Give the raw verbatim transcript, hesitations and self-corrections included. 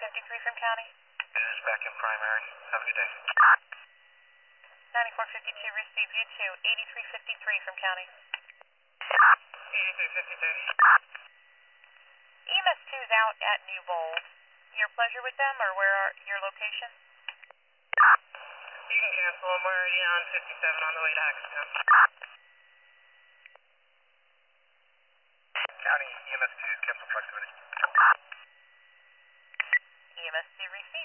fifty-three from county. It is back in primary. Have a good day. ninety-four fifty-two, receive you two. eighty-three fifty-three from county. eighty-three fifty-three. E M S two is out at New Bowl. Your pleasure with them, or where are your location? You can cancel them. We're already on fifty-seven on the way to Hackettstown. County E M S two, cancel proximity. E M S two received.